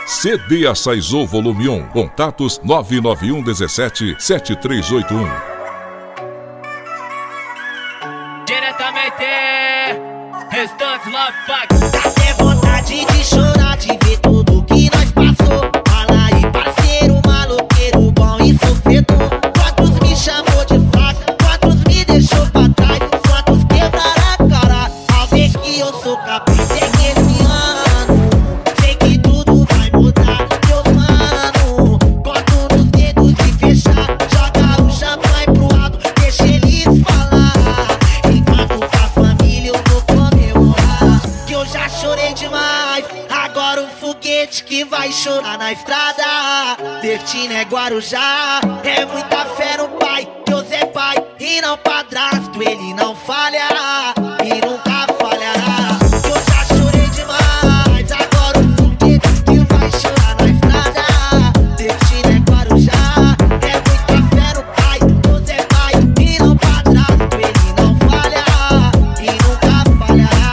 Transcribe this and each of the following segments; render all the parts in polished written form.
CD Açaizô Volume 1. Contatos 991 17 7381. Diretamente, Restantes Love Fuck. Dá até vontade de chorar, de ver tudo que nós passou. Fala aí, parceiro, maloqueiro, bom e sofredor. Quantos me chamou de fraca, quantos me deixou pra trás, quantos quebraram a cara ao ver que eu sou capaz. É que esse ano, sei que tudo vai mudar. Meus mano, conto nos dedos de fechar. Joga o champanhe pro alto, deixa eles falar. Enquanto pra família eu vou comemorar, que eu já chorei demais. Agora o foguete que vai chorar na estrada. Destino é Guarujá, é muita fé no pai. Deus é pai e não padrasto, ele não falha e nunca falhará. Eu já chorei demais, agora o foguete que vai chorar na estrada. Destino é Guarujá, é muita fé no pai. Deus é pai e não padrasto, ele não falha e nunca falhará.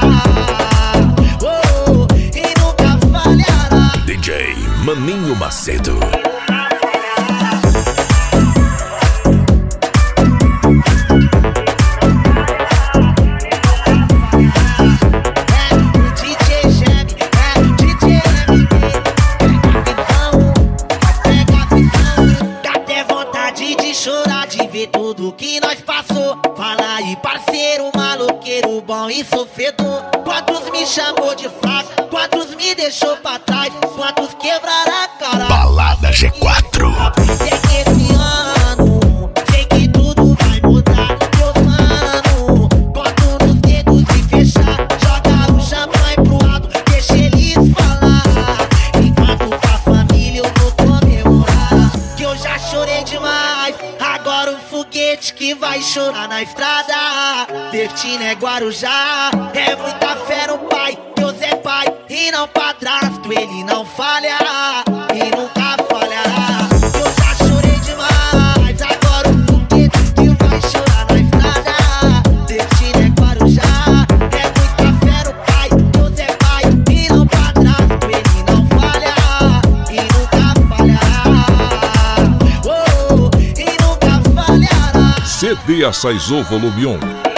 Oh, e nunca falhará. DJ Maninho Macedo. Chorar de ver tudo que nós passou. Fala aí, parceiro, maloqueiro, bom e sofredor. Quantos me chamou de fraco, quantos me deixou pra trás, quantos quebraram a cara. Balada G4. É que esse ano, sei que tudo vai mudar. Meus mano, conto nos dedos de fechar. Joga o champanhe pro alto, deixa eles falar. Enquanto pra família eu vou comemorar, que eu já chorei demais. Agora o foguete que vai chorar na estrada. Destino é Guarujá, é muita fé no pai. Deus é pai e não padrasto, ele não falha e nunca falhará. Eu já chorei demais, agora o foguete que vai chorar na estrada. Destino é Guarujá, é muita fé no pai. Deus é pai e não padrasto, ele não falha e nunca falhará. Oh, e nunca falhará. CD Açaizô Volume 1.